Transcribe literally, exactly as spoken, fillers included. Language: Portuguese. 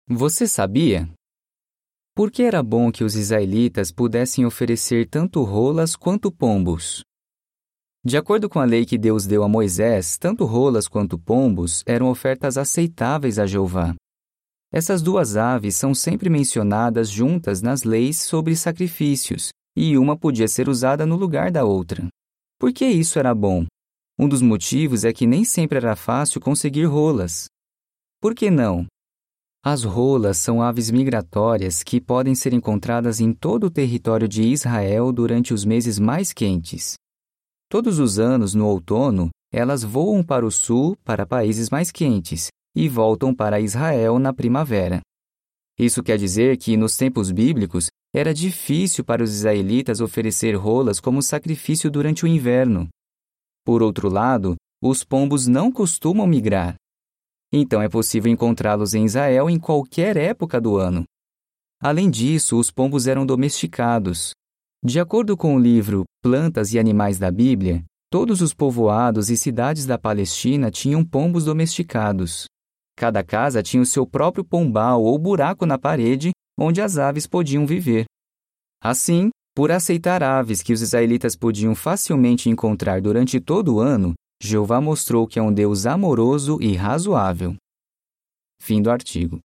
Você sabia? Por que era bom que os israelitas pudessem oferecer tanto rolas quanto pombos? De acordo com a lei que Deus deu a Moisés, tanto rolas quanto pombos eram ofertas aceitáveis a Jeová. Essas duas aves são sempre mencionadas juntas nas leis sobre sacrifícios, e uma podia ser usada no lugar da outra. Por que isso era bom? Um dos motivos é que nem sempre era fácil conseguir rolas. Por que não? As rolas são aves migratórias que podem ser encontradas em todo o território de Israel durante os meses mais quentes. Todos os anos, no outono, elas voam para o sul, para países mais quentes, e voltam para Israel na primavera. Isso quer dizer que, nos tempos bíblicos, era difícil para os israelitas oferecer rolas como sacrifício durante o inverno. Por outro lado, os pombos não costumam migrar. Então é possível encontrá-los em Israel em qualquer época do ano. Além disso, os pombos eram domesticados. De acordo com o livro Plantas e Animais da Bíblia, todos os povoados e cidades da Palestina tinham pombos domesticados. Cada casa tinha o seu próprio pombal ou buraco na parede onde as aves podiam viver. Assim, por aceitar aves que os israelitas podiam facilmente encontrar durante todo o ano, Jeová mostrou que é um Deus amoroso e razoável. Fim do artigo.